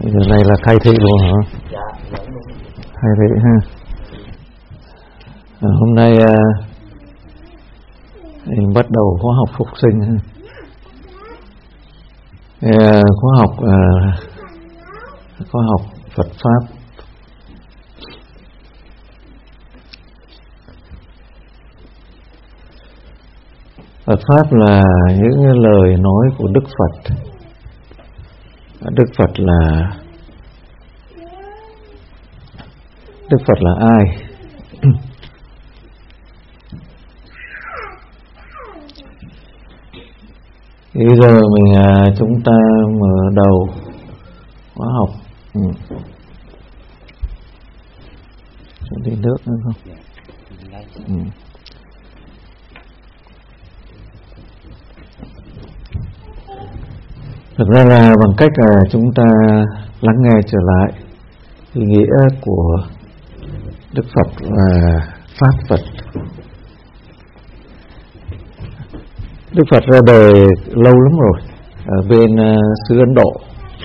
Giờ này là khai thị luôn hả? Dạ, khai thị ha. Hôm nay mình bắt đầu khóa học phục sinh ha. Khóa học Phật pháp. Phật pháp là những lời nói của Đức Phật. Đức Phật là ai? Bây giờ chúng ta mở đầu khóa học. Sẽ đi nước nữa không? Thực ra là bằng cách chúng ta lắng nghe trở lại ý nghĩa của Đức Phật và Pháp Phật. Đức Phật ra đời lâu lắm rồi ở bên xứ Ấn Độ.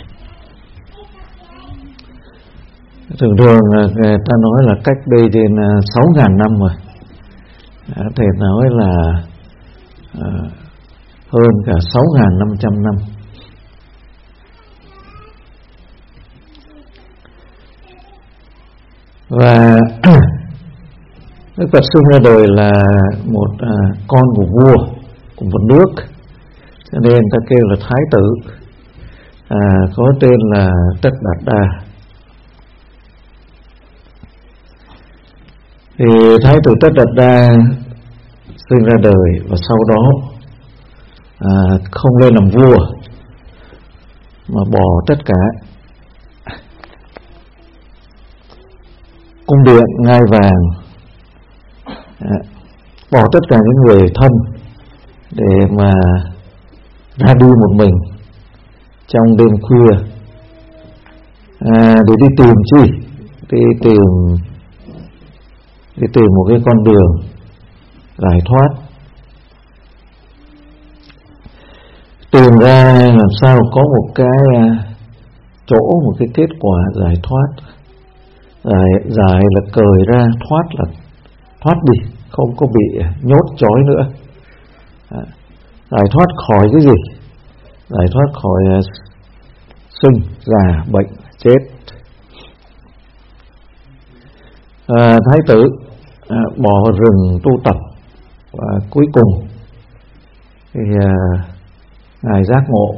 Thường người ta nói là cách đây trên 6.000 năm rồi. Thầy nói là hơn cả 6.500 năm. Và Đức Phật sinh ra đời là một con của vua của một nước, cho nên ta kêu là Thái tử, có tên là Tất Đạt Đa. Thì Thái tử Tất Đạt Đa sinh ra đời và sau đó không lên làm vua mà bỏ tất cả cung điện ngai vàng, bỏ tất cả những người thân để mà ra đi một mình trong đêm khuya, để đi tìm chi? Đi tìm một cái con đường giải thoát, tìm ra làm sao có một cái chỗ, một cái kết quả giải thoát. Giải là cởi ra, thoát là thoát đi, không có bị nhốt trói nữa. Giải thoát khỏi cái gì? Giải thoát khỏi sinh, già, bệnh, chết. Thái tử bỏ vào rừng tu tập, và cuối cùng thì ngài giác ngộ.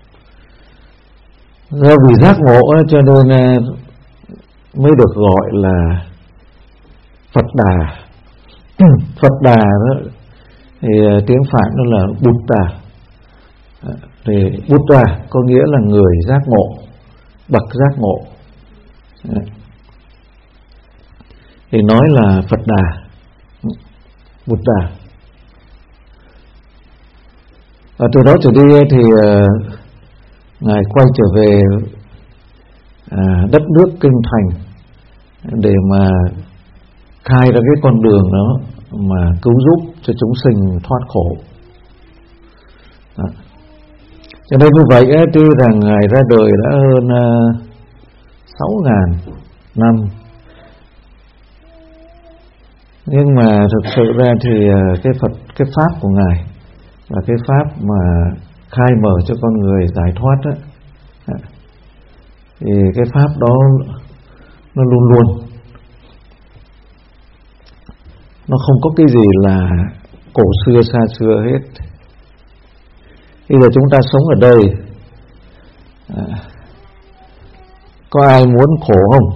Do vì giác ngộ cho nên mới được gọi là Phật Đà. Phật Đà đó thì tiếng Phạn đó là Buddha. Thì Buddha có nghĩa là người giác ngộ, bậc giác ngộ. Thì nói là Phật Đà, Buddha. Và từ đó trở đi thì ngài quay trở về đất nước Kinh Thành để mà khai ra cái con đường đó mà cứu giúp cho chúng sinh thoát khổ. Đó. Cho nên như vậy tuy rằng ngài ra đời đã hơn 6.000 năm, nhưng mà thực sự ra thì cái pháp của ngài là cái pháp mà khai mở cho con người giải thoát đó. Thì cái pháp đó nó luôn luôn, nó không có cái gì là cổ xưa xa xưa hết. Bây giờ chúng ta sống ở đây, có ai muốn khổ không?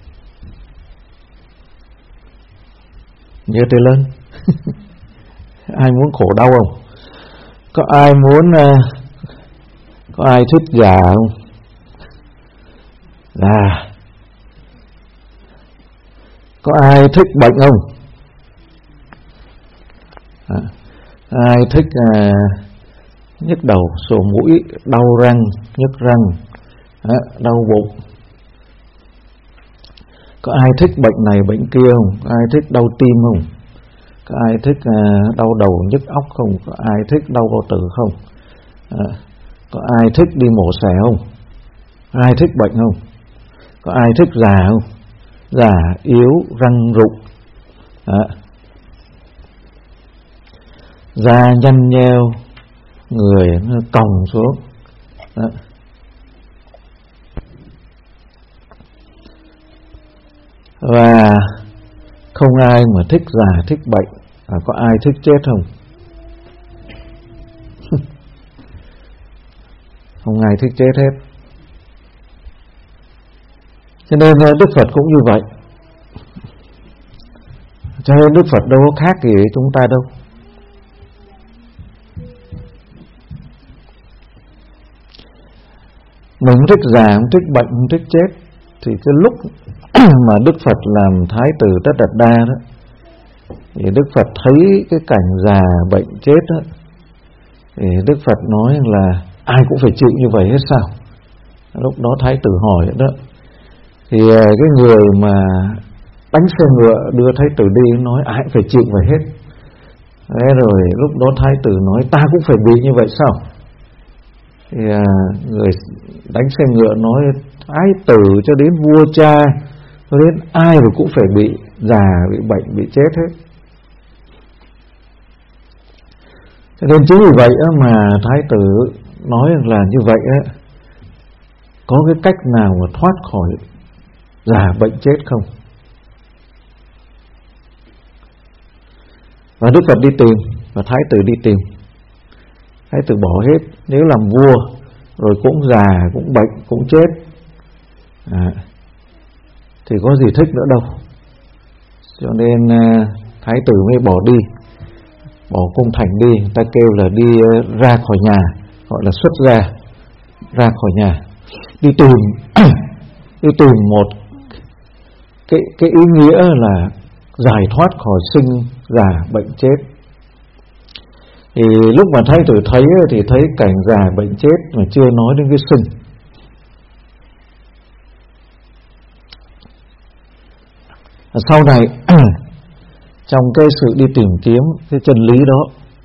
Nhớ tay lên. Ai muốn khổ đau không? Có ai muốn, có ai thích già không? Có ai thích bệnh không? Ai thích nhức đầu, sổ mũi, đau răng, nhức răng, đau bụng? Có ai thích bệnh này bệnh kia không? Có ai thích đau tim không? Có ai thích đau đầu nhức óc không? Có ai thích đau bao tử không? Có ai thích đi mổ xẻ không? Ai thích bệnh không? Có ai thích già không? Già, yếu, răng rụng, da nhăn nheo, người nó còng xuống. Và không ai mà thích già, thích bệnh. Có ai thích chết không? Không ai thích chết hết. Cho nên Đức Phật cũng như vậy. Cho nên Đức Phật đâu có khác gì với chúng ta đâu. Mình không thích già, không thích bệnh, không thích chết. Thì cái lúc mà Đức Phật làm Thái tử Tất Đạt Đa đó, thì Đức Phật thấy cái cảnh già bệnh chết đó, thì Đức Phật nói là ai cũng phải chịu như vậy hết sao? Lúc đó Thái tử hỏi đó, thì cái người mà đánh xe ngựa đưa Thái tử đi nói ai cũng phải chịu vậy hết. Thế rồi lúc đó Thái tử nói ta cũng phải bị như vậy sao? Thì người đánh xe ngựa nói Thái tử cho đến vua cha, cho đến ai rồi cũng phải bị già, bị bệnh, bị chết hết. Cho nên chính vì vậy mà Thái tử nói là như vậy á, có cái cách nào mà thoát khỏi già bệnh chết không? Và Đức Phật đi tìm, và Thái tử đi tìm. Thái tử bỏ hết, nếu làm vua rồi cũng già, cũng bệnh, cũng chết, thì có gì thích nữa đâu. Cho nên Thái tử mới bỏ đi, bỏ cung thành đi. Người ta kêu là đi ra khỏi nhà, gọi là xuất gia, ra khỏi nhà, đi tìm đi tìm một cái ý nghĩa là giải thoát khỏi sinh già bệnh chết. Thì lúc mà Thái tử thấy thì thấy cảnh già bệnh chết mà chưa nói đến cái sinh. Sau này trong cái sự đi tìm kiếm cái chân lý đó,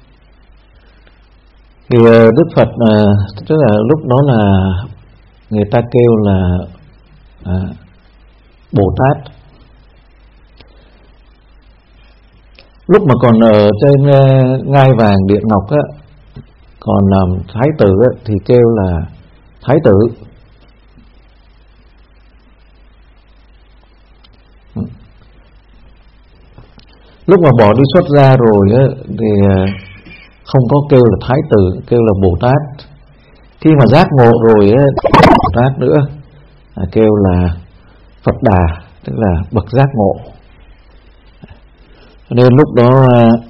thì Đức Phật tức là lúc đó là người ta kêu là Bồ Tát. Lúc mà còn ở trên ngai vàng điện ngọc á, còn làm thái tử á, thì kêu là thái tử. Lúc mà bỏ đi xuất gia rồi á, thì không có kêu là thái tử, kêu là Bồ Tát. Khi mà giác ngộ rồi á, Bồ Tát nữa, kêu là Phật Đà, tức là bậc giác ngộ. Nên lúc đó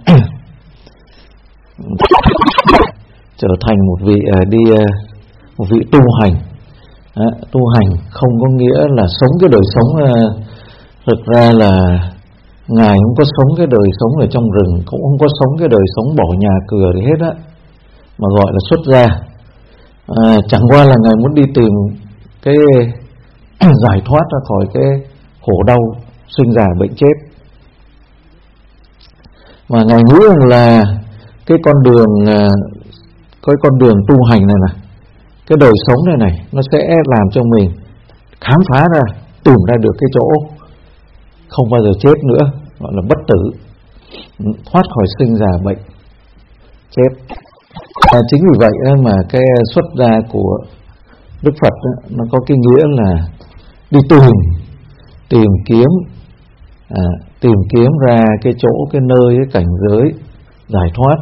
trở thành một vị một vị tu hành. Tu hành không có nghĩa là sống cái đời sống, thực ra là Ngài không có sống cái đời sống ở trong rừng, cũng không có sống cái đời sống bỏ nhà cửa gì hết á, mà gọi là xuất gia. Chẳng qua là Ngài muốn đi tìm cái giải thoát ra khỏi cái khổ đau sinh già bệnh chết. Mà Ngài nghĩ rằng là cái con đường tu hành này này, cái đời sống này nó sẽ làm cho mình khám phá ra, tìm ra được cái chỗ không bao giờ chết nữa, gọi là bất tử, thoát khỏi sinh già bệnh chết. Chính vì vậy mà cái xuất gia của Đức Phật nó có cái nghĩa là đi tìm kiếm ra cái chỗ, cái nơi, cái cảnh giới giải thoát.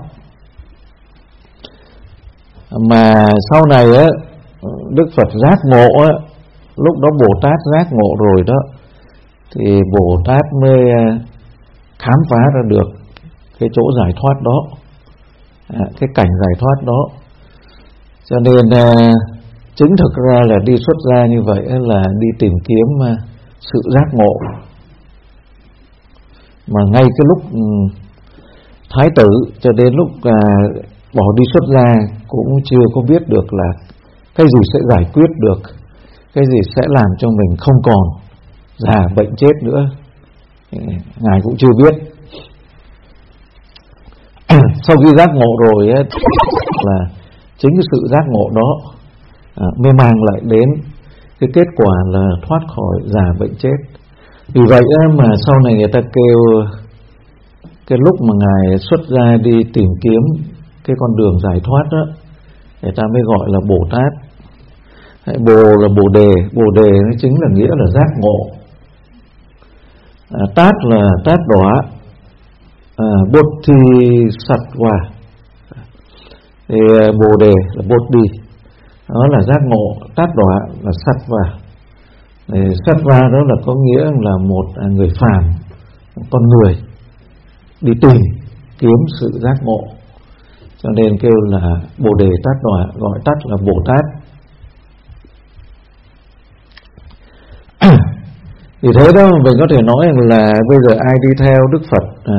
Mà sau này á, Đức Phật giác ngộ á, lúc đó Bồ Tát giác ngộ rồi đó, thì Bồ Tát mới khám phá ra được cái chỗ giải thoát đó, cái cảnh giải thoát đó. Cho nên chứng thực ra là đi xuất gia như vậy là đi tìm kiếm sự giác ngộ. Mà ngay cái lúc thái tử cho đến lúc bỏ đi xuất gia cũng chưa có biết được là cái gì sẽ giải quyết được, cái gì sẽ làm cho mình không còn già bệnh chết nữa. Ngài cũng chưa biết. Sau khi giác ngộ rồi ấy, là chính cái sự giác ngộ đó mới mang lại đến cái kết quả là thoát khỏi già bệnh chết. Vì vậy mà sau này người ta kêu cái lúc mà Ngài xuất gia đi tìm kiếm cái con đường giải thoát đó, người ta mới gọi là Bồ Tát. Bồ là Bồ đề nó chính là nghĩa là giác ngộ. Tát là tát đọa, Bodhisattva. Thì Bồ đề là Bodhi, đó là giác ngộ, tát đọa là Sattva. Sattva đó là có nghĩa là một người phàm, một con người đi tìm kiếm sự giác ngộ, cho nên kêu là Bồ đề tát đọa, gọi tắt là Bồ Tát. Vì thế đó mình có thể nói là bây giờ ai đi theo Đức Phật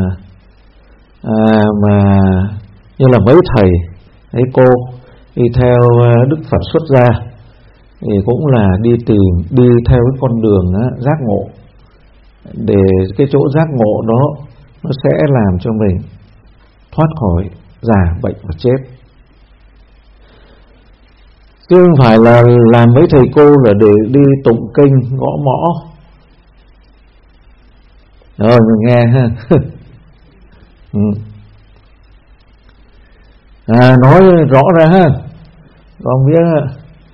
mà như là mấy thầy mấy cô đi theo Đức Phật xuất gia thì cũng là đi theo cái con đường giác ngộ, để cái chỗ giác ngộ đó nó sẽ làm cho mình thoát khỏi già bệnh và chết, chứ không phải là làm mấy thầy cô là để đi tụng kinh gõ mõ. Rồi mình nghe ha. Nói rõ ra ha. Con biết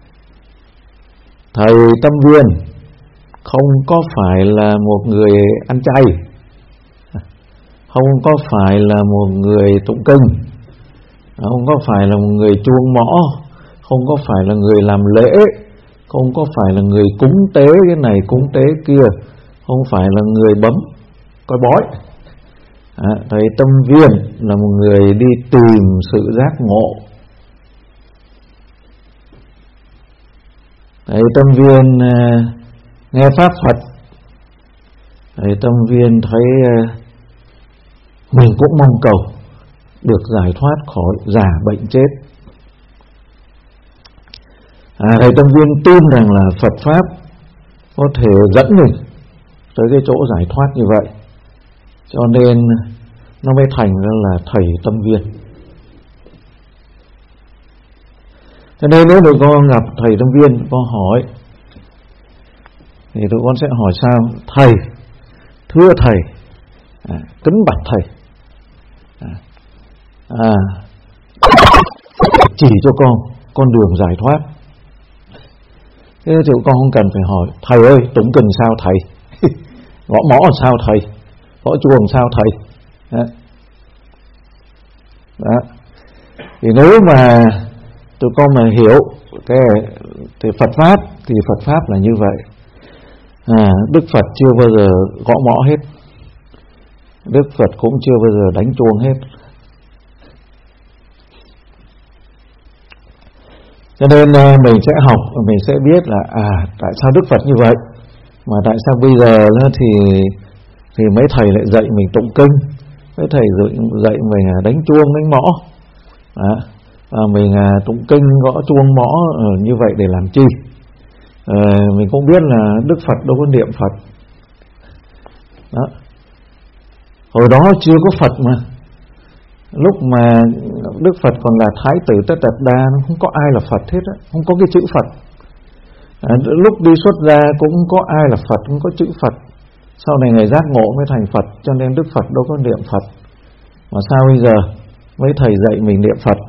thầy Tâm Viên không có phải là một người ăn chay, không có phải là một người tụng kinh, không có phải là một người chuông mõ, không có phải là người làm lễ, không có phải là người cúng tế cái này cúng tế kia, không phải là người bấm coi bói. Thầy Tâm Viên là một người đi tìm sự giác ngộ. Thầy Tâm Viên nghe pháp Phật, thầy Tâm Viên thấy mình cũng mong cầu được giải thoát khỏi già bệnh chết. Thầy Tâm Viên tin rằng là Phật pháp có thể dẫn mình tới cái chỗ giải thoát như vậy, cho nên nó mới thành ra là thầy Tâm Viên. Cho nên nếu tụi con gặp thầy Tâm Viên, con hỏi thì tụi con sẽ hỏi sao? Thầy, thưa thầy, kính bạch thầy, chỉ cho con đường giải thoát. Thế thì con không cần phải hỏi thầy ơi tụng kinh sao thầy, gõ mõ sao thầy, gõ chuông sao thầy. Đó. Thì nếu mà tụi con mà hiểu thì Phật pháp là như vậy. Đức Phật chưa bao giờ gõ mõ hết, Đức Phật cũng chưa bao giờ đánh chuông hết. Cho nên mình sẽ học, mình sẽ biết là tại sao Đức Phật như vậy, mà tại sao bây giờ thì mấy thầy lại dạy mình tụng kinh, mấy thầy dạy mình đánh chuông đánh mõ, mình tụng kinh gõ chuông mõ như vậy để làm chi? Mình cũng biết là Đức Phật đâu có niệm Phật. Đó. Hồi đó chưa có Phật mà, lúc mà Đức Phật còn là Thái tử Tất Đạt Đa, không có ai là Phật hết á, không có cái chữ Phật. Lúc đi xuất gia cũng không có ai là Phật, không có chữ Phật. Sau này Ngài giác ngộ mới thành Phật, cho nên Đức Phật đâu có niệm Phật. Mà sao bây giờ mấy thầy dạy mình niệm Phật?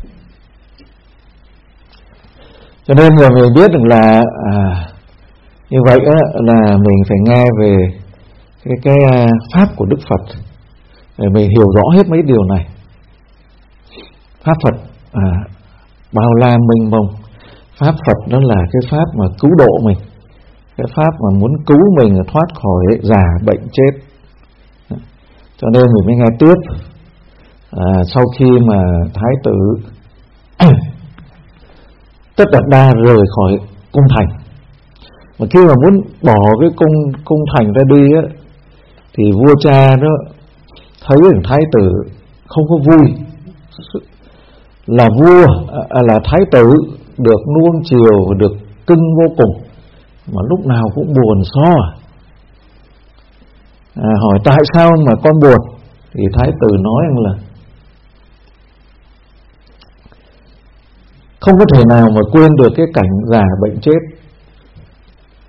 Cho nên rồi mình biết được là như vậy á, là mình phải nghe về cái pháp của Đức Phật để mình hiểu rõ hết mấy điều này. Pháp Phật bao la mênh mông. Pháp Phật đó là cái pháp mà cứu độ mình, cái pháp mà muốn cứu mình thoát khỏi già bệnh chết. Cho nên mình mới nghe tiếp. Sau khi mà Thái tử Tất Đạt Đa rời khỏi cung thành, mà khi mà muốn bỏ cái cung thành ra đi á, thì vua cha đó thấy thằng Thái tử không có vui. Là vua, là Thái tử được nuông chiều, được cưng vô cùng, mà lúc nào cũng buồn so. Hỏi tại sao mà con buồn? Thì Thái tử nói rằng là không có thể nào mà quên được cái cảnh già bệnh chết.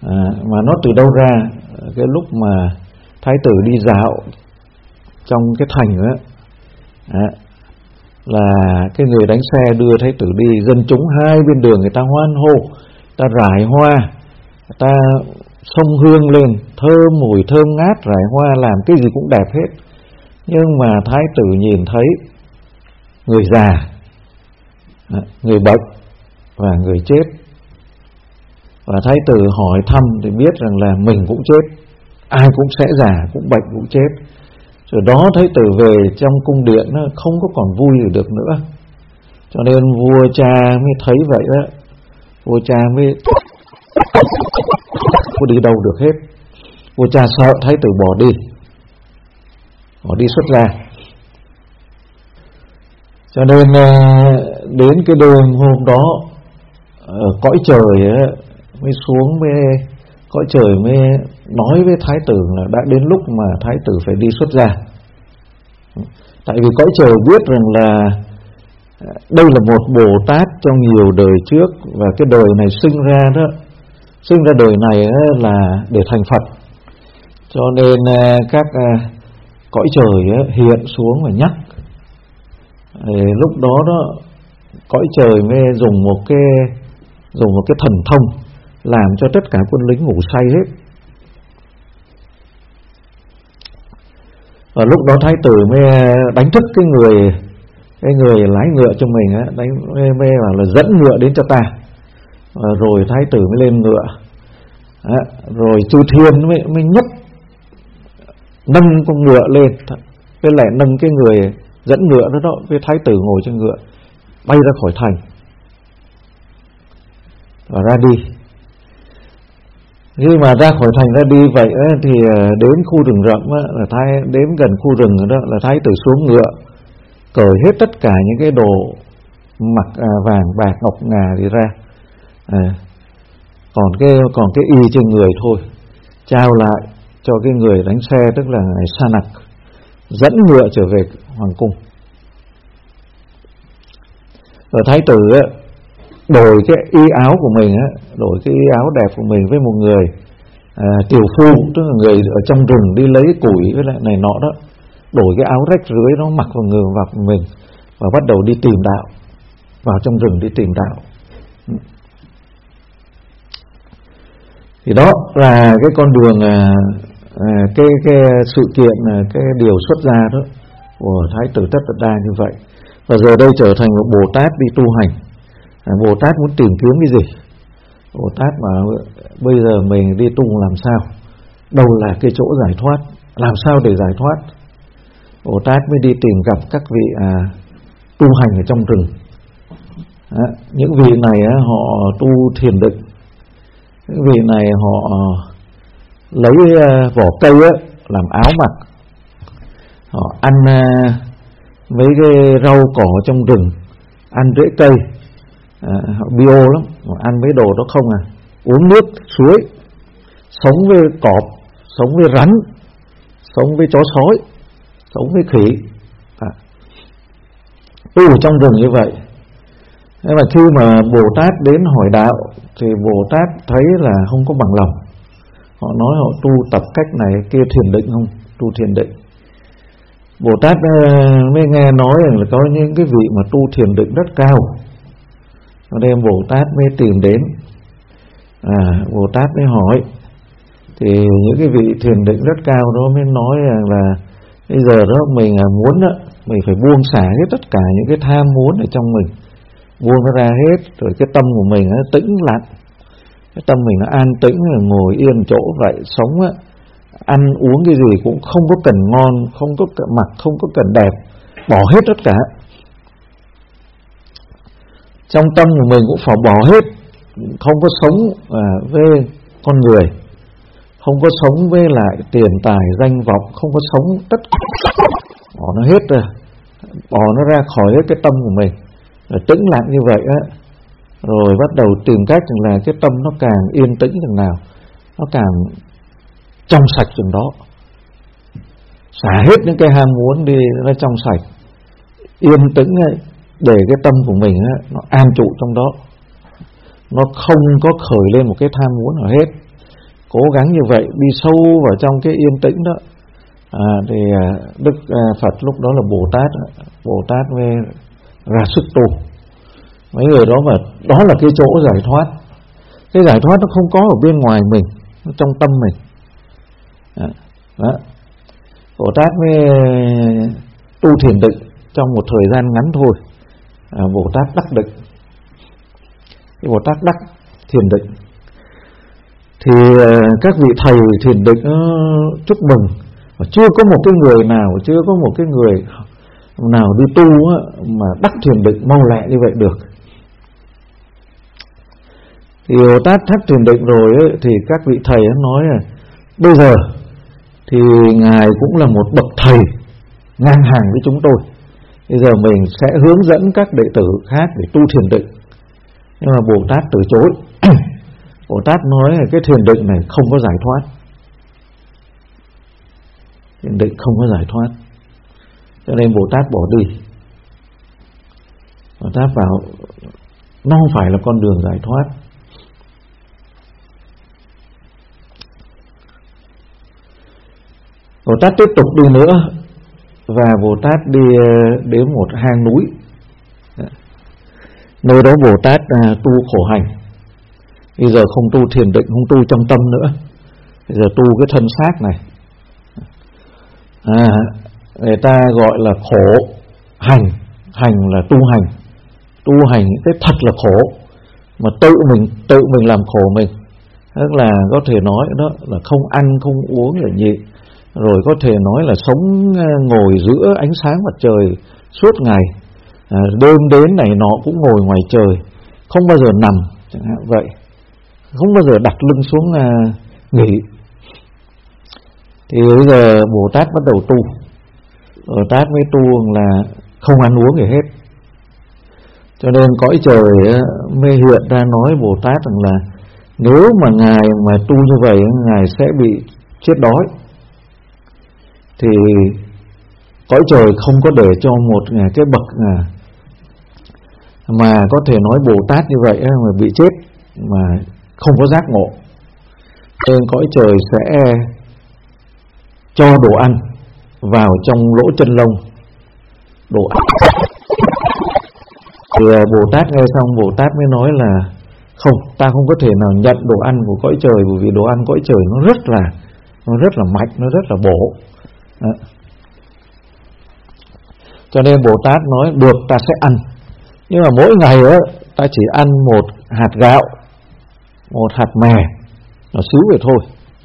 Mà nó từ đâu ra? Cái lúc mà thái tử đi dạo trong cái thành đó, là cái người đánh xe đưa thái tử đi, dân chúng hai bên đường người ta hoan hô, người ta rải hoa, người ta xông hương lên, thơm mùi thơm ngát, rải hoa, làm cái gì cũng đẹp hết. Nhưng mà thái tử nhìn thấy người già, người bệnh và người chết, và thái tử hỏi thăm thì biết rằng là mình cũng chết, ai cũng sẽ già, cũng bệnh, cũng chết. Rồi đó thái tử về trong cung điện nó không có còn vui được nữa. Cho nên vua cha mới thấy vậy đó, vua cha mới có đi đâu được hết. Vua cha sợ thái tử bỏ đi xuất gia. Cho nên đến cái đêm hôm đó, cõi trời mới xuống, cõi trời mới nói với thái tử là đã đến lúc mà thái tử phải đi xuất gia. Tại vì cõi trời biết rằng là đây là một Bồ Tát trong nhiều đời trước, và cái đời này sinh ra đời này là để thành Phật. Cho nên các cõi trời hiện xuống và nhắc. Lúc đó cõi trời mới dùng một cái thần thông làm cho tất cả quân lính ngủ say hết. Và lúc đó thái tử mới đánh thức cái người lái ngựa cho mình á, mới bảo là dẫn ngựa đến cho ta. Rồi thái tử mới lên ngựa. Rồi chư thiên mới nhấc, nâng con ngựa lên, với lại nâng cái người dẫn ngựa đó với thái tử ngồi trên ngựa, bay ra khỏi thành và ra đi. Khi mà ra khỏi thành ra đi vậy thì đến khu rừng rậm đến gần khu rừng đó là thái tử xuống ngựa, cởi hết tất cả những cái đồ mặc vàng bạc ngọc ngà đi ra, còn cái y trên người thôi, trao lại cho cái người đánh xe, tức là ngài Sa Nặc, dẫn ngựa trở về hoàng cung. Rồi thái tử đổi cái y áo của mình, đổi cái y áo đẹp của mình với một người tiểu phu, tức là người ở trong rừng đi lấy củi với lại này nọ đó, đổi cái áo rách rưới nó mặc vào người vào mình và bắt đầu đi tìm đạo, vào trong rừng đi tìm đạo. Thì đó là cái con đường, cái sự kiện, cái điều xuất gia đó của thái tử Tất Đạt Đa như vậy. Và giờ đây trở thành một Bồ Tát đi tu hành. Bồ Tát muốn tìm kiếm cái gì? Bồ Tát bảo bây giờ mình đi tu làm sao? Đâu là cái chỗ giải thoát? Làm sao để giải thoát? Bồ Tát mới đi tìm gặp các vị tu hành ở trong rừng. Những vị này họ tu thiền định. Những vị này họ lấy vỏ cây làm áo mặc. Họ ăn mấy cái rau cỏ trong rừng, ăn rễ cây, họ bio lắm, họ ăn mấy đồ đó không uống nước suối, sống với cọp, sống với rắn, sống với chó sói, sống với khỉ, tu ở trong rừng như vậy. Thế mà khi mà Bồ Tát đến hỏi đạo thì Bồ Tát thấy là không có bằng lòng. Họ nói họ tu tập cách này kia thiền định không? Tu thiền định. Bồ Tát mới nghe nói là có những cái vị mà tu thiền định rất cao. Cho nên Bồ Tát mới tìm đến. Bồ Tát mới hỏi. Thì những cái vị thiền định rất cao đó mới nói là bây giờ đó mình muốn đó, mình phải buông xả hết tất cả những cái tham muốn ở trong mình, buông nó ra hết, rồi cái tâm của mình nó tĩnh lặng, cái tâm mình nó an tĩnh, ngồi yên chỗ vậy, sống ăn uống cái gì cũng không có cần ngon, không có cần mặc, không có cần đẹp, bỏ hết tất cả. Trong tâm của mình cũng phải bỏ hết, không có sống với con người, không có sống với lại tiền tài danh vọng, không có sống tất cả, bỏ nó hết rồi, bỏ nó ra khỏi hết cái tâm của mình, rồi tĩnh lặng như vậy rồi bắt đầu tìm cách là cái tâm nó càng yên tĩnh chừng nào, nó càng trong sạch chừng đó, xả hết những cái ham muốn đi, nó trong sạch, yên tĩnh để cái tâm của mình nó an trụ trong đó, nó không có khởi lên một cái tham muốn nào hết. cố gắng như vậy đi sâu vào trong cái yên tĩnh đó. Thì Đức Phật lúc đó là Bồ Tát mới ra sức tu. Mấy người đó mà đó là cái chỗ giải thoát. Cái giải thoát nó không có ở bên ngoài mình, nó trong tâm mình. Đó. Bồ Tát mới tu thiền định trong một thời gian ngắn thôi. Bồ Tát đắc định. Cái Bồ Tát đắc thiền định thì các vị thầy thiền định chúc mừng. Và chưa có một cái người nào đi tu mà đắc thiền định mau lẹ như vậy được. Thì Bồ Tát đắc thiền định rồi thì các vị thầy nói là bây giờ thì Ngài cũng là một bậc thầy ngang hàng với chúng tôi. Bây giờ mình sẽ hướng dẫn các đệ tử khác để tu thiền định. Nhưng mà Bồ Tát từ chối. Bồ Tát nói là cái thiền định này không có giải thoát. Thiền định không có giải thoát. Cho nên Bồ Tát bỏ đi. Bồ Tát bảo nó không phải là con đường giải thoát. Bồ Tát tiếp tục đi nữa. Và Bồ Tát đi đến một hang núi. Nơi đó Bồ Tát tu khổ hành. Bây giờ không tu thiền định, không tu trong tâm nữa. Bây giờ tu cái thân xác này. Người ta gọi là khổ hành. Hành là tu hành. Tu hành cái thật là khổ. Mà tự mình làm khổ mình. Tức là có thể nói đó là không ăn, không uống là nhịn. Rồi có thể nói là sống ngồi giữa ánh sáng mặt trời suốt ngày. Đêm đến này nọ cũng ngồi ngoài trời. Không bao giờ nằm chẳng hạn vậy. Không bao giờ đặt lưng xuống nghỉ. Thì bây giờ Bồ Tát bắt đầu tu. Bồ Tát mới tu là không ăn uống gì hết. Cho nên cõi trời mới hiện ra nói Bồ Tát rằng là nếu mà Ngài mà tu như vậy, Ngài sẽ bị chết đói. Thì cõi trời không có để cho một cái bậc mà có thể nói Bồ Tát như vậy mà bị chết mà không có giác ngộ. Nên cõi trời sẽ cho đồ ăn vào trong lỗ chân lông. Đồ ăn. Thì Bồ Tát nghe xong Bồ Tát mới nói là không, ta không có thể nào nhận đồ ăn của cõi trời, bởi vì đồ ăn cõi trời nó rất là mạnh, nó rất là bổ. Cho nên Bồ Tát nói được, ta sẽ ăn. Nhưng mà mỗi ngày ta chỉ ăn một hạt gạo, một hạt mè, nó xíu vậy thôi.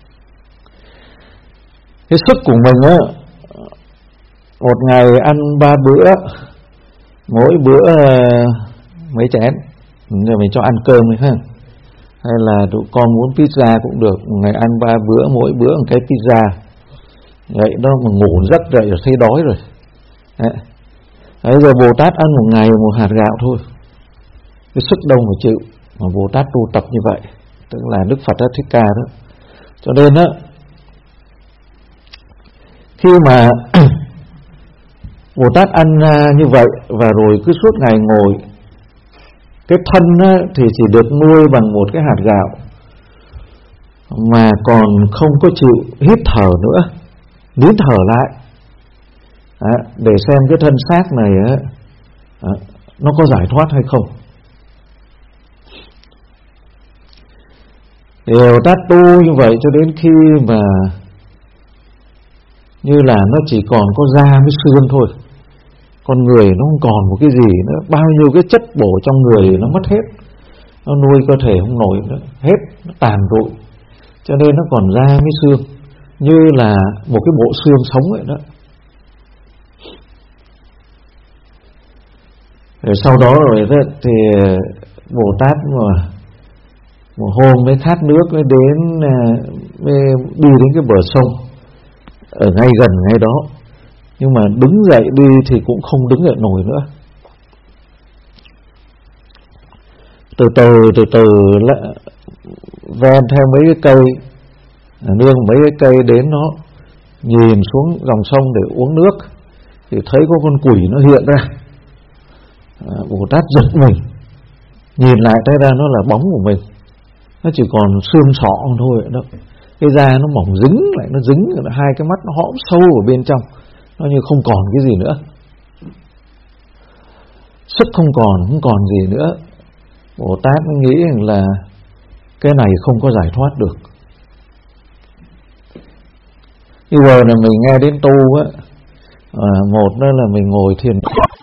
Cái sức của mình một ngày ăn 3 bữa, mỗi bữa mấy chén, rồi mình cho ăn cơm hay không? Hay là tụi con muốn pizza cũng được, ngày ăn 3 bữa, mỗi bữa một cái pizza. Vậy đó mà ngủ giấc dậy rồi thấy đói rồi. Bây giờ Bồ Tát ăn một ngày một hạt gạo thôi, cái sức đâu mà chịu. Mà Bồ Tát tu tập như vậy, tức là Đức Phật đã Thích Ca đó. Cho nên khi mà Bồ Tát ăn như vậy và rồi cứ suốt ngày ngồi, cái thân thì chỉ được nuôi bằng một cái hạt gạo, mà còn không có chịu hít thở nữa, nín thở lại để xem cái thân xác này nó có giải thoát hay không. Thì Bồ Tát tu như vậy cho đến khi mà như là nó chỉ còn có da với xương thôi, con người nó không còn một cái gì nữa, bao nhiêu cái chất bổ trong người nó mất hết, nó nuôi cơ thể không nổi nữa, hết, nó tàn rụi, cho nên nó còn da với xương, như là một cái bộ xương sống vậy đó. Rồi sau đó rồi đó, thì Bồ Tát mà một hôm mới khát nước mới đến, mới đi đến cái bờ sông ở ngay gần ngay đó, nhưng mà đứng dậy đi thì cũng không đứng dậy nổi nữa. Từ từ ven theo mấy cái cây, nương mấy cái cây đến, nó nhìn xuống dòng sông để uống nước thì thấy có con quỷ nó hiện ra. Bồ Tát giật mình, nhìn lại thấy ra nó là bóng của mình, nó chỉ còn xương sọ thôi đó. cái da nó mỏng dính lại, nó dính, hai cái mắt nó hõm sâu ở bên trong, nó như không còn cái gì nữa, sức không còn gì nữa. Bồ Tát mới nghĩ là cái này không có giải thoát được. Như giờ là mình nghe đến tu á, một đó là mình ngồi thiền.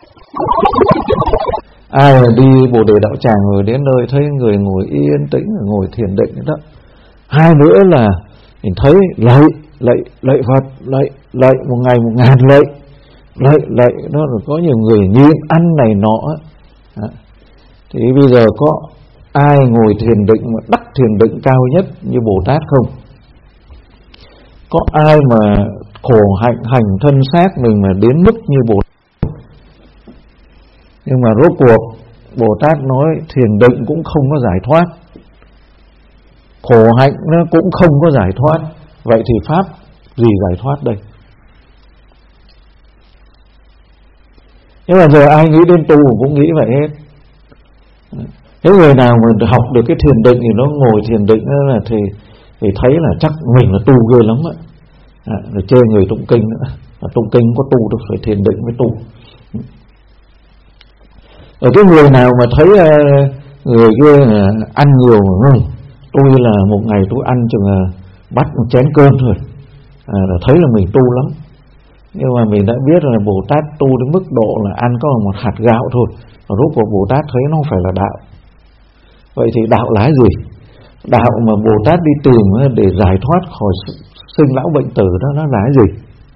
Ai mà đi Bồ Đề Đạo Tràng rồi đến nơi thấy người ngồi yên tĩnh, ngồi thiền định đó. Hai nữa là mình thấy lạy Phật, lạy một ngày 1000 lạy đó, rồi có nhiều người nhịn ăn này nọ. Thì bây giờ có ai ngồi thiền định mà đắc thiền định cao nhất như Bồ Tát không? Có ai mà khổ hạnh hành thân xác mình mà đến mức như Bồ Tát? Nhưng mà rốt cuộc Bồ Tát nói thiền định cũng không có giải thoát, khổ hạnh nó cũng không có giải thoát. Vậy thì pháp gì giải thoát đây? Nhưng mà giờ ai nghĩ đến tu cũng nghĩ vậy hết. Nếu người nào mà học được cái thiền định thì nó ngồi thiền định đó là thì thấy là chắc mình là tu ghê lắm á. Rồi chê người tụng kinh nữa, tụng kinh có tu được, phải thiền định mới tu. Ở cái người nào mà thấy người kia ăn nhiều mà tôi là một ngày tôi ăn chừng bắt một chén cơm thôi, là thấy là mình tu lắm. Nhưng mà mình đã biết là Bồ Tát tu đến mức độ là ăn có một hạt gạo thôi, và rốt cuộc Bồ Tát thấy nó không phải là đạo. Vậy thì đạo là gì? Đạo mà Bồ Tát đi tìm để giải thoát khỏi sinh lão bệnh tử đó, nó là gì?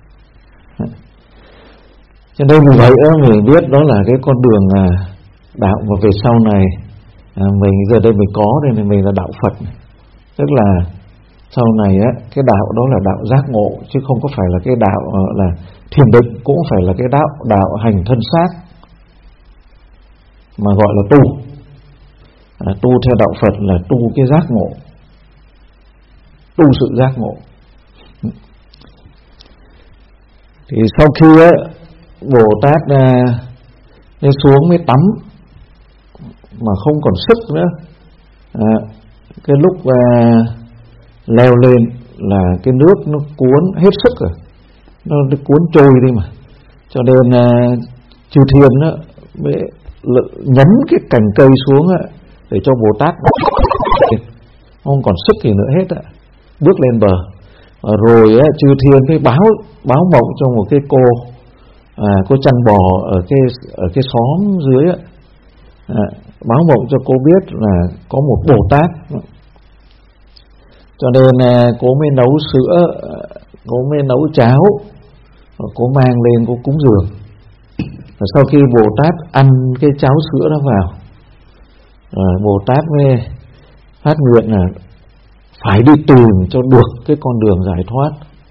Cho nên vì vậy đó mình biết đó là cái con đường đạo mà về sau này mình giờ đây mình có đây này, mình là đạo Phật. Tức là sau này á, cái đạo đó là đạo giác ngộ, chứ không có phải là cái đạo là thiền định, cũng phải là cái đạo hành thân xác mà gọi là tu. Tu theo đạo Phật là tu cái giác ngộ, tu sự giác ngộ. Thì sau khi á, Bồ Tát lên xuống mới tắm mà không còn sức nữa, cái lúc leo lên là cái nước nó cuốn hết sức rồi, nó cuốn trôi đi mà, cho nên chư thiên đó mới nhấn cái cành cây xuống á, để cho Bồ Tát không còn sức gì nữa hết á, bước lên bờ. Rồi á, chư thiên mới báo mộng cho một cái cô chăn bò ở cái xóm dưới á, báo mộng cho cô biết là có một Bồ Tát. Cho nên cô mới nấu sữa, cô mới nấu cháo, cô mang lên cô cúng dường. Và sau khi Bồ Tát ăn cái cháo sữa đó vào, Bồ Tát mới phát nguyện là phải đi tìm cho được cái con đường giải thoát.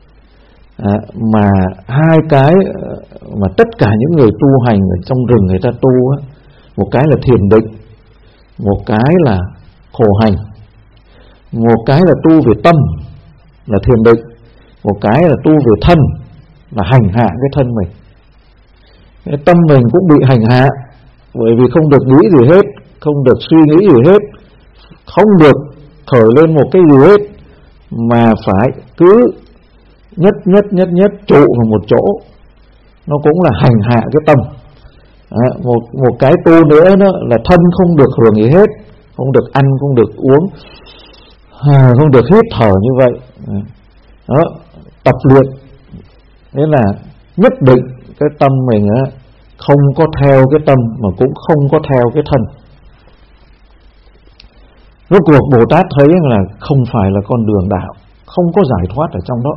Mà hai cái mà tất cả những người tu hành ở trong rừng người ta tu á, một cái là thiền định, một cái là khổ hành, một cái là tu về tâm là thiền định, một cái là tu về thân là hành hạ cái thân mình. Cái tâm mình cũng bị hành hạ, bởi vì không được nghĩ gì hết, không được suy nghĩ gì hết, không được khởi lên một cái gì hết, mà phải cứ nhất trụ vào một chỗ, nó cũng là hành hạ cái tâm. Một cái tu nữa đó là thân không được hưởng gì hết, không được ăn, không được uống, không được hít thở như vậy. Đó, tập luyện nghĩa là nhất định cái tâm mình á, không có theo cái tâm mà cũng không có theo cái thân. Rốt cuộc Bồ Tát thấy là không phải là con đường đạo, không có giải thoát ở trong đó.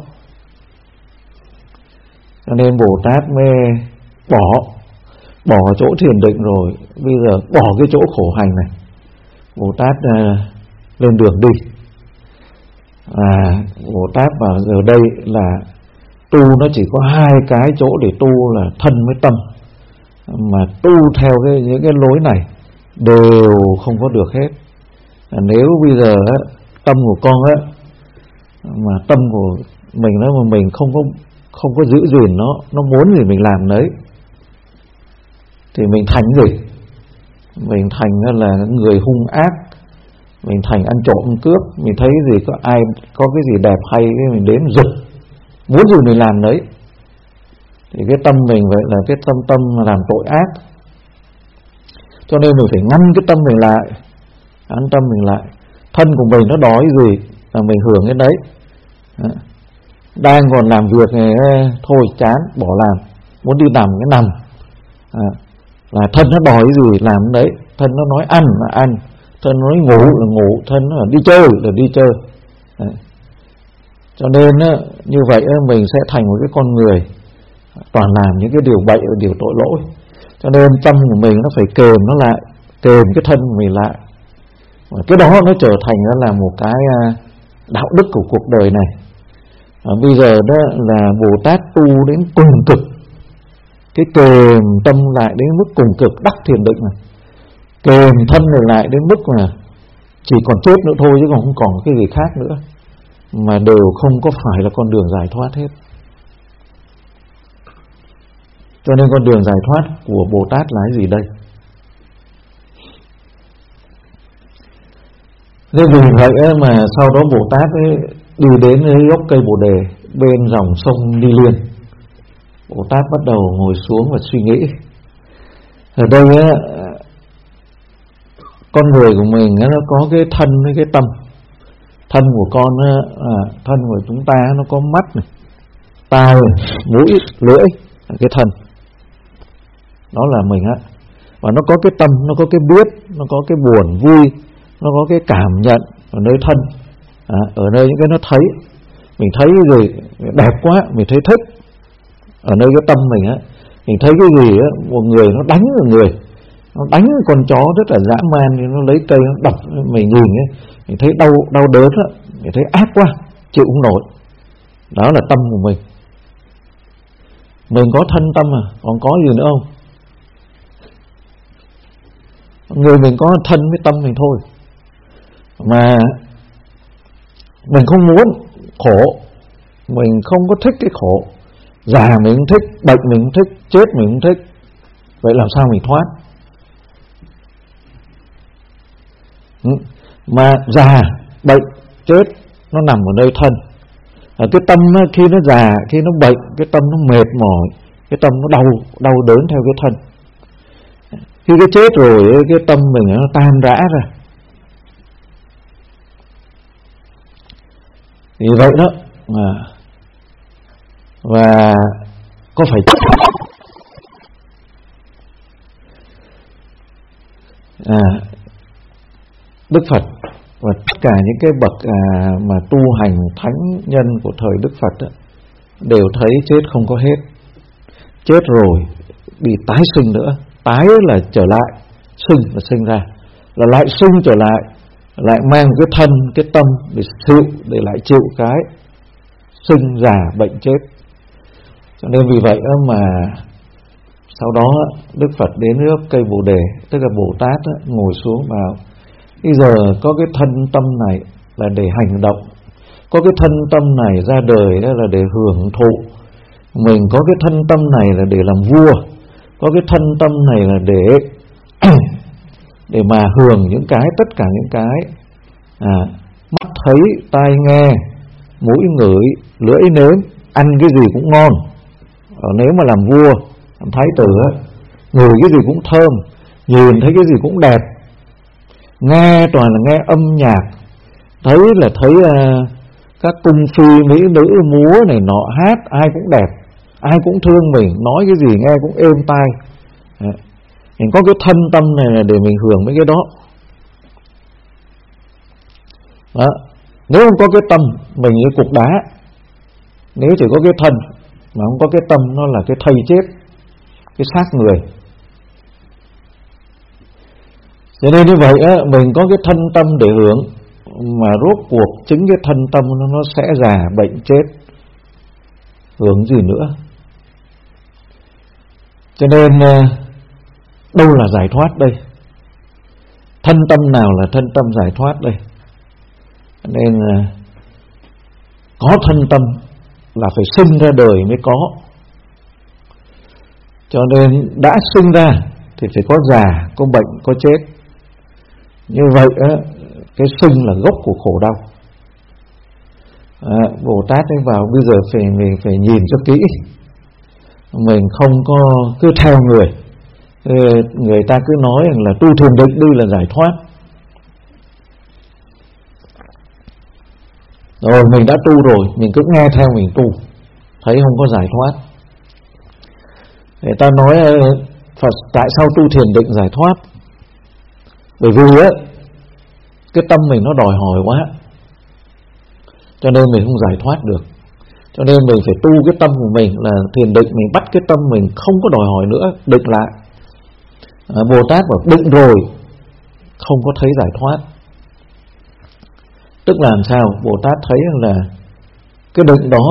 Cho nên Bồ Tát mới bỏ chỗ thiền định rồi, bây giờ bỏ cái chỗ khổ hành này. Bồ Tát lên đường đi. Bồ Tát vào giờ đây là tu nó chỉ có hai cái chỗ để tu là thân với tâm, mà tu theo những cái lối này đều không có được hết. Nếu bây giờ tâm của con á, mà tâm của mình đó mà mình không có giữ gìn nó muốn gì mình làm đấy, thì mình thành gì? Mình thành là người hung ác, mình thành ăn trộm ăn cướp. Mình thấy gì có ai có cái gì đẹp hay mình đến giật, muốn gì mình làm đấy. Thì cái tâm mình vậy là cái tâm làm tội ác. Cho nên mình phải ngăn cái tâm mình lại, ngăn tâm mình lại. Thân của mình nó đói gì là mình hưởng cái đấy. Đang còn làm việc này thôi chán bỏ làm, muốn đi nằm cái nằm. Là thân nó đòi gì làm đấy. Thân nó nói ăn là ăn, thân nó nói ngủ là ngủ, thân nó đi chơi là đi chơi. Cho nên như vậy mình sẽ thành một cái con người toàn làm những cái điều bậy và điều tội lỗi. Cho nên tâm của mình nó phải kềm nó lại, kềm cái thân của mình lại. Và cái đó nó trở thành nó là một cái đạo đức của cuộc đời này. Bây giờ đó là Bồ Tát tu đến cùng cực, cái kềm tâm lại đến mức cùng cực, đắc thiền định này, kềm thân này lại đến mức mà chỉ còn chết nữa thôi, chứ còn không còn cái gì khác nữa, mà đều không có phải là con đường giải thoát hết. Cho nên con đường giải thoát của Bồ Tát là cái gì đây? Nên vì vậy mà sau đó Bồ Tát đi đến gốc cây Bồ Đề bên dòng sông Ni Liên. Bồ Tát bắt đầu ngồi xuống và suy nghĩ. Ở đây con người của mình nó có cái thân với cái tâm. Thân của con, thân của chúng ta nó có mắt này, tai, mũi, lưỡi, cái thân. Đó là mình á. Và nó có cái tâm, nó có cái biết, nó có cái buồn vui, nó có cái cảm nhận ở nơi thân, ở nơi những cái nó thấy. Mình thấy cái gì đẹp quá, mình thấy thích. Ở nơi cái tâm mình á, mình thấy cái gì á, một người nó đánh một người, nó đánh con chó rất là dã man, nó lấy cây nó đập mình, nhìn ấy, mình thấy đau đớn á, mình thấy ác quá, chịu không nổi. Đó là tâm của mình. Mình có thân tâm à, còn có gì nữa không? Người mình có thân với tâm mình thôi. Mà mình không muốn khổ, mình không có thích cái khổ. Già mình không thích, bệnh mình không thích, chết mình không thích. Vậy làm sao mình thoát? Mà già, bệnh, chết nó nằm ở nơi thân. Cái tâm khi nó già, khi nó bệnh, cái tâm nó mệt mỏi, cái tâm nó đau đớn theo cái thân. Khi cái chết rồi, cái tâm mình nó tan rã ra. Vì vậy đó, và có phải Đức Phật và tất cả những cái bậc mà tu hành thánh nhân của thời Đức Phật đó, đều thấy chết không có hết. Chết rồi bị tái sinh nữa. Tái là trở lại, sinh là sinh ra, là lại sinh trở lại mang cái thân, cái tâm để để lại chịu cái sinh, già, bệnh, chết. Cho nên vì vậy mà sau đó Đức Phật đến với gốc cây Bồ Đề, tức là Bồ Tát ngồi xuống vào. Bây giờ có cái thân tâm này là để hành động, có cái thân tâm này ra đời là để hưởng thụ. Mình có cái thân tâm này là để làm vua, có cái thân tâm này là để mà hưởng những cái, tất cả những cái mắt thấy, tai nghe, mũi ngửi, lưỡi nếm, ăn cái gì cũng ngon. Nếu mà làm vua, làm thái tử, ngửi cái gì cũng thơm, nhìn thấy cái gì cũng đẹp, nghe toàn là nghe âm nhạc, thấy là thấy các cung phi mỹ nữ múa này nọ, hát ai cũng đẹp, ai cũng thương mình, nói cái gì nghe cũng êm tai. Mình có cái thân tâm này là để mình hưởng mấy cái đó. Đó. Nếu không có cái tâm, mình như cục đá. Nếu chỉ có cái thân mà không có cái tâm, nó là cái thây chết, cái xác người. Cho nên như vậy mình có cái thân tâm để hưởng, mà rốt cuộc chính cái thân tâm nó sẽ già, bệnh, chết, hưởng gì nữa. Cho nên đâu là giải thoát đây? Thân tâm nào là thân tâm giải thoát đây? Nên có thân tâm là phải sinh ra đời mới có. Cho nên đã sinh ra thì phải có già, có bệnh, có chết. Như vậy cái sưng là gốc của khổ đau. Bồ Tát ấy vào bây giờ mình phải nhìn cho kỹ, mình không có cứ theo người ta cứ nói là tu thiền định đi là giải thoát. Rồi mình đã tu rồi, mình cứ nghe theo mình tu, thấy không có giải thoát. Người ta nói Phật tại sao tu thiền định giải thoát? Bởi vì á, cái tâm mình nó đòi hỏi quá, cho nên mình không giải thoát được. Cho nên mình phải tu cái tâm của mình là thiền định, mình bắt cái tâm mình không có đòi hỏi nữa, định lại. Bồ Tát bảo định rồi không có thấy giải thoát. Tức là làm sao? Bồ Tát thấy là cái định đó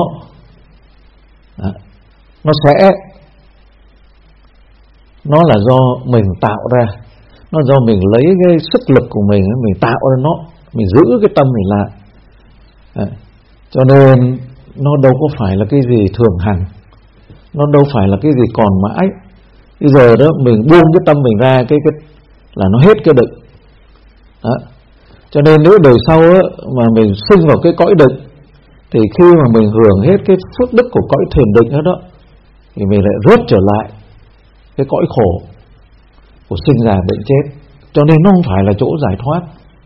nó là do mình tạo ra, nó do mình lấy cái sức lực của mình tạo ra nó, mình giữ cái tâm mình lại. Cho nên nó đâu có phải là cái gì thường hằng, nó đâu phải là cái gì còn mãi. Bây giờ đó mình buông cái tâm mình ra cái là nó hết cái định đó. Cho nên nếu đời sau á, mà mình sinh vào cái cõi định, thì khi mà mình hưởng hết cái phước đức của cõi thiền định đó, thì mình lại rớt trở lại cái cõi khổ của sinh già bệnh chết. Cho nên nó không phải là chỗ giải thoát.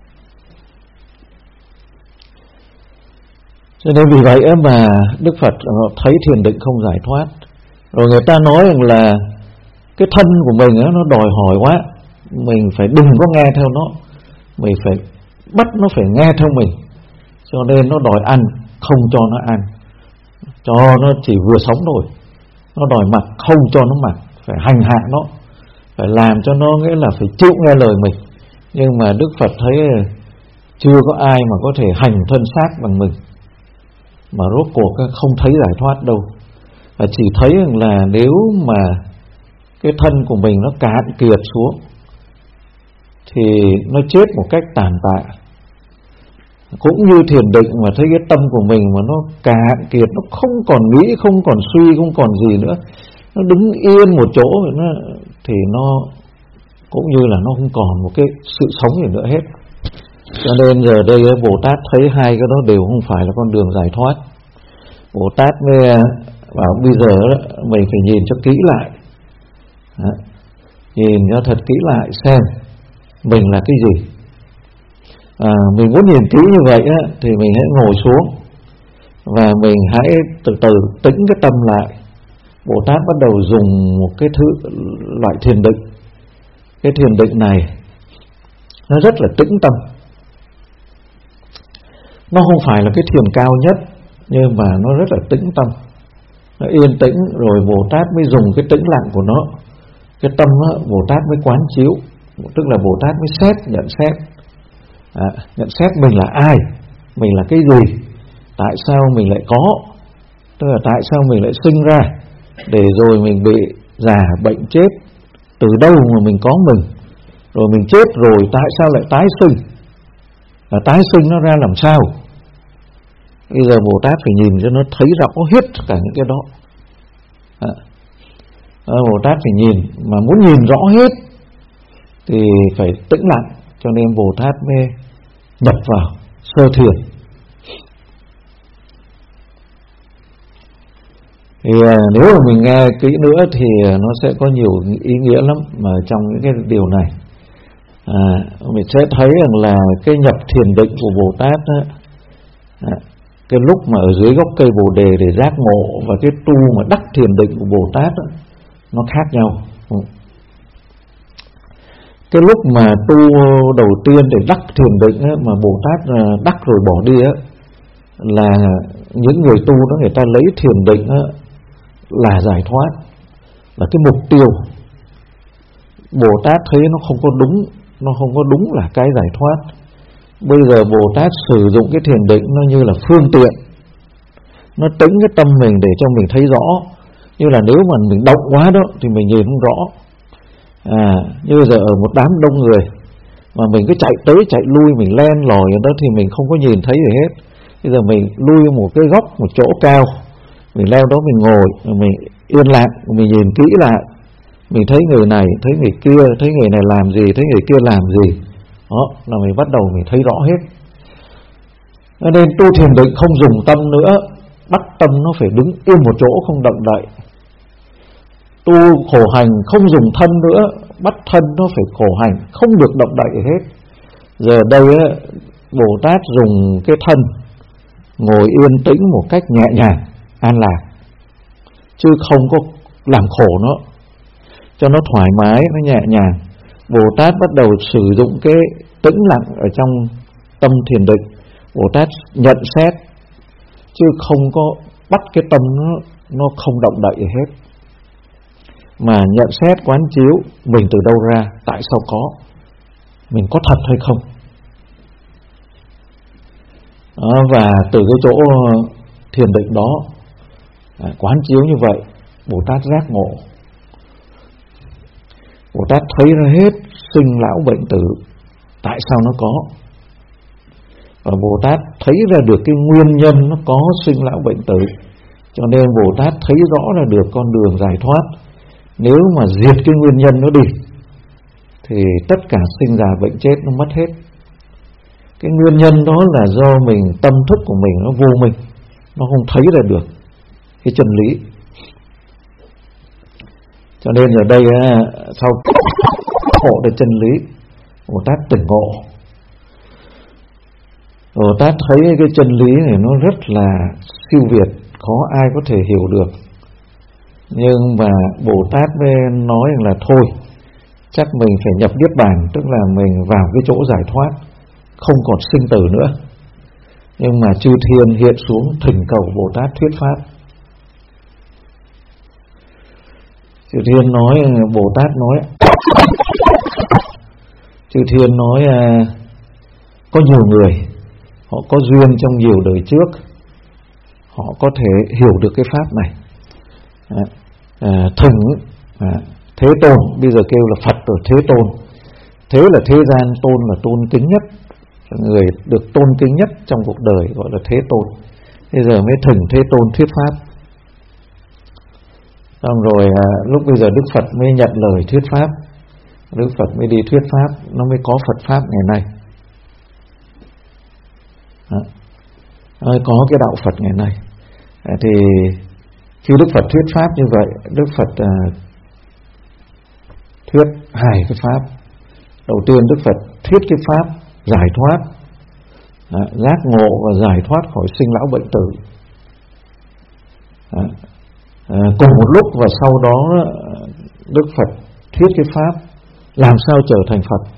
Cho nên vì vậy mà Đức Phật thấy thiền định không giải thoát. Rồi người ta nói rằng là cái thân của mình nó đòi hỏi quá, mình phải đừng có nghe theo nó, mình phải bắt nó phải nghe theo mình. Cho nên nó đòi ăn, không cho nó ăn, cho nó chỉ vừa sống thôi. Nó đòi mặc, không cho nó mặc, phải hành hạ nó, phải làm cho nó, nghĩa là phải chịu nghe lời mình. Nhưng mà Đức Phật thấy chưa có ai mà có thể hành thân xác bằng mình, mà rốt cuộc không thấy giải thoát đâu. Và chỉ thấy là nếu mà cái thân của mình nó cạn kiệt xuống thì nó chết một cách tàn tạ. Cũng như thiền định mà thấy cái tâm của mình mà nó cạn kiệt, nó không còn nghĩ, không còn suy, không còn gì nữa, nó đứng yên một chỗ thì nó cũng như là nó không còn một cái sự sống gì nữa hết. Cho nên giờ đây Bồ Tát thấy hai cái đó đều không phải là con đường giải thoát. Bồ Tát mới bảo bây giờ mình phải nhìn cho kỹ lại, nhìn cho thật kỹ lại xem mình là cái gì. Mình muốn nhìn kỹ như vậy thì mình hãy ngồi xuống và mình hãy từ từ tĩnh cái tâm lại. Bồ Tát bắt đầu dùng một cái loại thiền định. Cái thiền định này nó rất là tĩnh tâm. Nó không phải là cái thiền cao nhất, nhưng mà nó rất là tĩnh tâm, nó yên tĩnh. Rồi Bồ Tát mới dùng cái tĩnh lặng của nó, cái tâm Bồ Tát mới quán chiếu. Tức là Bồ Tát mới nhận xét mình là ai, mình là cái gì, tại sao mình lại có, tức là tại sao mình lại sinh ra, để rồi mình bị già bệnh chết, từ đâu mà mình có mình, rồi mình chết rồi tại sao lại tái sinh, và tái sinh nó ra làm sao. Bây giờ Bồ Tát phải nhìn cho nó thấy rõ hết cả những cái đó. Bồ Tát phải nhìn, mà muốn nhìn rõ hết thì phải tĩnh lặng. Cho nên Bồ Tát mới nhập vào sơ thiền. Thì nếu mà mình nghe kỹ nữa thì nó sẽ có nhiều ý nghĩa lắm mà trong những cái điều này. Mình sẽ thấy rằng là cái nhập thiền định của Bồ Tát cái lúc mà ở dưới gốc cây Bồ Đề để giác ngộ, và cái tu mà đắc thiền định của Bồ Tát nó khác nhau. Cái lúc mà tu đầu tiên để đắc thiền định mà Bồ Tát đắc rồi bỏ đi là những người tu đó, người ta lấy thiền định là giải thoát, là cái mục tiêu. Bồ Tát thấy nó không có đúng là cái giải thoát. Bây giờ Bồ Tát sử dụng cái thiền định nó như là phương tiện, nó tĩnh cái tâm mình để cho mình thấy rõ. Như là nếu mà mình động quá đó thì mình nhìn không rõ. Như bây giờ ở một đám đông người mà mình cứ chạy tới chạy lui, mình len lỏi đó thì mình không có nhìn thấy gì hết. Bây giờ mình lui một cái góc, một chỗ cao, mình leo đó, mình ngồi, mình yên lặng, mình nhìn kỹ lại, mình thấy người này, thấy người kia, thấy người này làm gì, thấy người kia làm gì. Đó là mình bắt đầu mình thấy rõ hết. Cho nên tu thiền định không dùng tâm nữa, bắt tâm nó phải đứng yên một chỗ không động đậy. Tu khổ hành không dùng thân nữa, bắt thân nó phải khổ hành, không được động đậy hết. Giờ đây Bồ Tát dùng cái thân ngồi yên tĩnh một cách nhẹ nhàng, an lạc, chứ không có làm khổ nó, cho nó thoải mái, nó nhẹ nhàng. Bồ Tát bắt đầu sử dụng cái tĩnh lặng ở trong tâm thiền định. Bồ Tát nhận xét, chứ không có bắt cái tâm nó không động đậy hết, mà nhận xét quán chiếu mình từ đâu ra, tại sao có, mình có thật hay không. Và từ cái chỗ thiền định đó, quán chiếu như vậy, Bồ Tát giác ngộ. Bồ Tát thấy ra hết sinh lão bệnh tử, tại sao nó có. Và Bồ Tát thấy ra được cái nguyên nhân nó có sinh lão bệnh tử, cho nên Bồ Tát thấy rõ là được con đường giải thoát. Nếu mà diệt cái nguyên nhân nó đi thì tất cả sinh già bệnh chết nó mất hết. Cái nguyên nhân đó là do mình, tâm thức của mình nó vô minh, nó không thấy ra được cái chân lý. Cho nên ở đây sau ngộ được chân lý, Bồ Tát tỉnh ngộ. Bồ Tát thấy cái chân lý này nó rất là siêu việt, khó ai có thể hiểu được. Nhưng mà Bồ Tát mới nói là thôi, chắc mình phải nhập Niết Bàn, tức là mình vào cái chỗ giải thoát, không còn sinh tử nữa. Nhưng mà chư thiên hiện xuống thỉnh cầu Bồ Tát thuyết pháp. Chư thiên nói, Bồ Tát nói, chư thiên nói có nhiều người, họ có duyên trong nhiều đời trước, họ có thể hiểu được cái pháp này. Thỉnh Thế Tôn, bây giờ kêu là Phật rồi, Thế Tôn. Thế là thế gian, tôn là tôn kính nhất, người được tôn kính nhất trong cuộc đời gọi là Thế Tôn. Bây giờ mới thỉnh Thế Tôn thuyết pháp. Xong rồi lúc bây giờ Đức Phật mới nhận lời thuyết pháp, Đức Phật mới đi thuyết pháp, nó mới có Phật pháp ngày nay. Có cái đạo Phật ngày nay. Thì khi Đức Phật thuyết pháp như vậy, Đức Phật thuyết hai cái pháp. Đầu tiên Đức Phật thuyết cái pháp giải thoát, giác ngộ và giải thoát khỏi sinh lão bệnh tử. Cùng một lúc, và sau đó Đức Phật thuyết cái pháp làm sao trở thành Phật,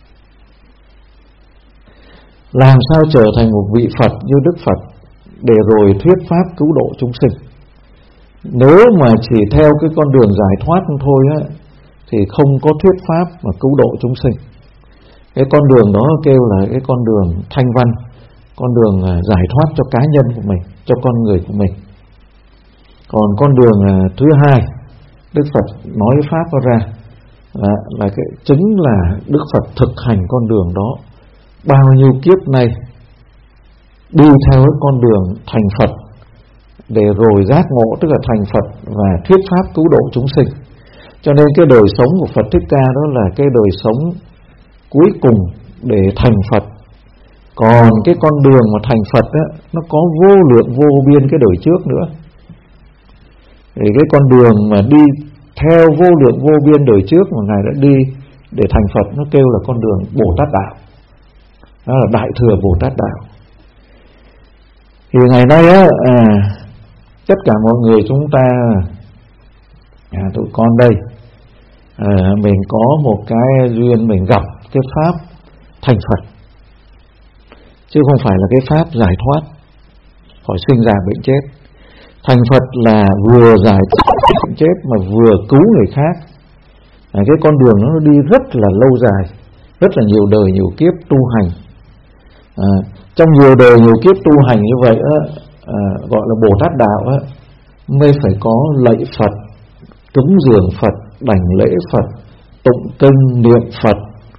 làm sao trở thành một vị Phật như Đức Phật, để rồi thuyết pháp cứu độ chúng sinh. Nếu mà chỉ theo cái con đường giải thoát thôi thì không có thuyết pháp mà cứu độ chúng sinh. Cái con đường đó kêu là cái con đường thanh văn, con đường giải thoát cho cá nhân của mình, cho con người của mình. Còn con đường thứ hai, Đức Phật nói pháp đó ra là cái chính là Đức Phật thực hành con đường đó bao nhiêu kiếp nay, đi theo cái con đường thành Phật, để rồi giác ngộ, tức là thành Phật và thuyết pháp cứu độ chúng sinh. Cho nên cái đời sống của Phật Thích Ca đó là cái đời sống cuối cùng để thành Phật. Còn cái con đường mà thành Phật nó có vô lượng vô biên cái đời trước nữa. Thì cái con đường mà đi theo vô lượng vô biên đời trước mà Ngài đã đi để thành Phật, nó kêu là con đường Bồ Tát Đạo. Đó là Đại Thừa Bồ Tát Đạo. Thì ngày nay tất cả mọi người chúng ta, tụi con đây, mình có một cái duyên mình gặp cái pháp thành Phật, chứ không phải là cái pháp giải thoát khỏi sinh già bệnh chết. Thành Phật là vừa giải bệnh chết mà vừa cứu người khác. Cái con đường nó đi rất là lâu dài, rất là nhiều đời nhiều kiếp tu hành. Trong nhiều đời nhiều kiếp tu hành như vậy gọi là Bồ Tát Đạo mới phải có lạy Phật, cúng dường Phật, đảnh lễ Phật, tụng kinh niệm Phật,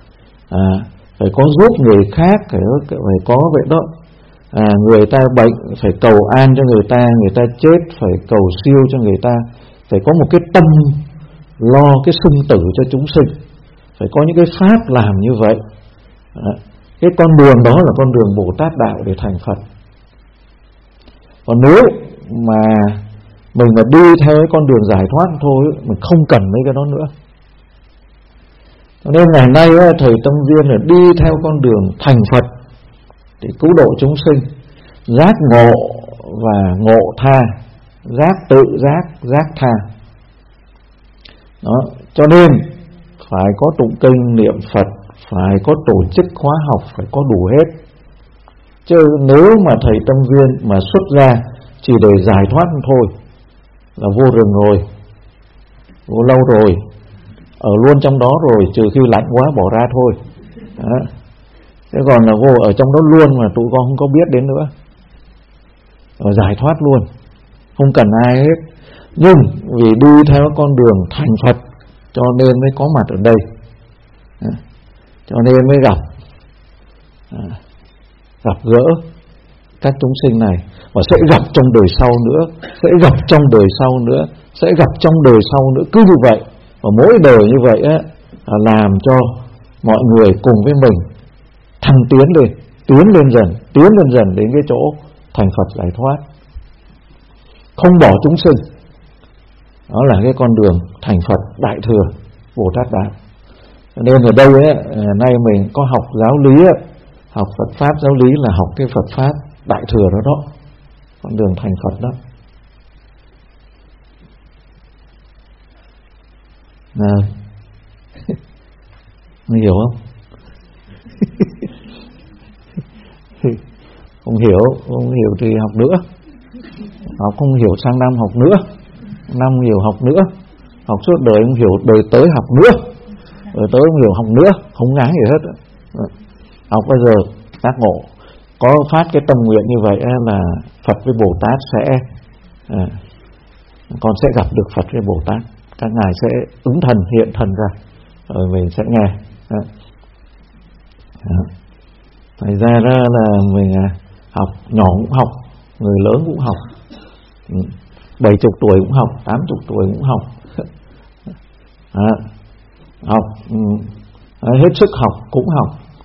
phải có giúp người khác, phải có vậy đó. Người ta bệnh phải cầu an cho người ta chết phải cầu siêu cho người ta, phải có một cái tâm lo cái sinh tử cho chúng sinh, phải có những cái pháp làm như vậy Cái con đường đó là con đường Bồ Tát đạo để thành Phật. Còn nếu mà mình mà đi theo cái con đường giải thoát thôi, mình không cần mấy cái đó nữa. Cho nên ngày nay thầy Tâm Viên là đi theo con đường thành Phật để cứu độ chúng sinh, giác ngộ và ngộ tha, giác tự giác, giác tha. Đó, cho nên phải có tụng kinh niệm Phật, phải có tổ chức khóa học, phải có đủ hết. Chứ nếu mà thầy Tâm Viên mà xuất ra chỉ để giải thoát thôi là vô rừng rồi, vô lâu rồi, ở luôn trong đó rồi, trừ khi lạnh quá bỏ ra thôi. Đó. Thế còn là vô ở trong đó luôn mà tụi con không có biết đến nữa, rồi giải thoát luôn, không cần ai hết. Nhưng vì đi theo con đường thành Phật cho nên mới có mặt ở đây. Đó. Cho nên mới gặp gỡ các chúng sinh này, và sẽ gặp trong đời sau nữa, sẽ gặp trong đời sau nữa, sẽ gặp trong đời sau nữa, cứ như vậy. Và mỗi đời như vậy làm cho mọi người cùng với mình thăng tiến lên dần đến cái chỗ thành Phật giải thoát, không bỏ chúng sinh. Đó là cái con đường thành Phật đại thừa Bồ Tát đạo. Nên ở đây nay mình có học giáo lý, học Phật pháp giáo lý là học cái Phật pháp đại thừa đó, con đường thành Phật đó. Không hiểu không? Không hiểu thì học nữa. Học không hiểu sang năm học nữa, năm hiểu học nữa, học suốt đời không hiểu, đời tới học nữa, đời tới không hiểu học nữa, không ngán gì hết. Học bây giờ giác ngộ, có phát cái tâm nguyện như vậy là Phật với Bồ Tát sẽ con sẽ gặp được Phật với Bồ Tát, các ngài sẽ ứng thần hiện thần ra, rồi mình sẽ nghe. Thành ra đó là mình học, nhỏ cũng học, người lớn cũng học, 70 tuổi cũng học, 80 tuổi cũng học. Học hết sức học cũng học.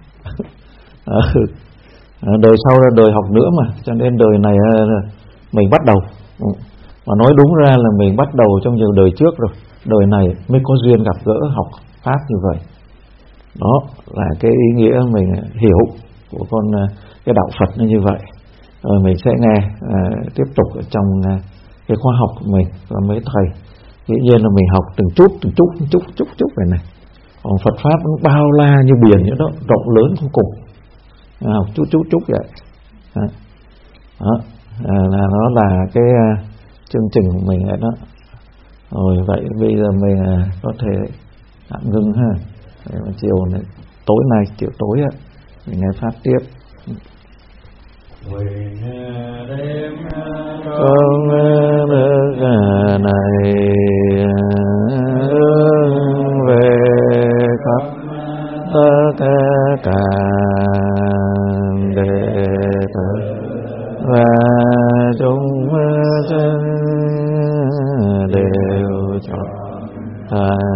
Đời sau là đời học nữa mà, cho nên đời này mình bắt đầu. Mà nói đúng ra là mình bắt đầu trong nhiều đời trước rồi, đời này mới có duyên gặp gỡ học pháp như vậy. Đó là cái ý nghĩa mình hiểu của cái đạo Phật nó như vậy. Rồi mình sẽ nghe tiếp tục ở trong cái khóa học của mình. Và mấy thầy dĩ nhiên là mình học từng chút vậy này. Còn Phật pháp nó bao la như biển vậy đó, rộng lớn không cùng. Học chút vậy. Đó là nó là cái chương trình của mình vậy đó. Rồi vậy bây giờ mình có thể tạm ngưng ha. Chiều này, tối nay, chiều tối á, mình nghe pháp tiếp. Con nước này về khắp tất cả đệ tử và chúng sinh đều chọn